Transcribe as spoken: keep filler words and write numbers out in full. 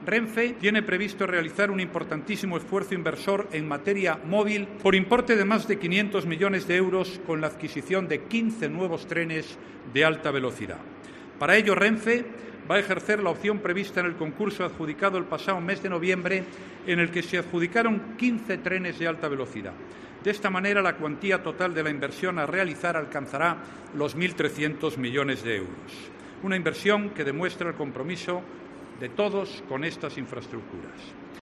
Renfe tiene previsto realizar un importantísimo esfuerzo inversor en materia móvil por importe de más de quinientos millones de euros con la adquisición de quince nuevos trenes de alta velocidad. Para ello, Renfe va a ejercer la opción prevista en el concurso adjudicado el pasado mes de noviembre, en el que se adjudicaron quince trenes de alta velocidad. De esta manera, la cuantía total de la inversión a realizar alcanzará los mil trescientos millones de euros. Una inversión que demuestra el compromiso de todos con estas infraestructuras.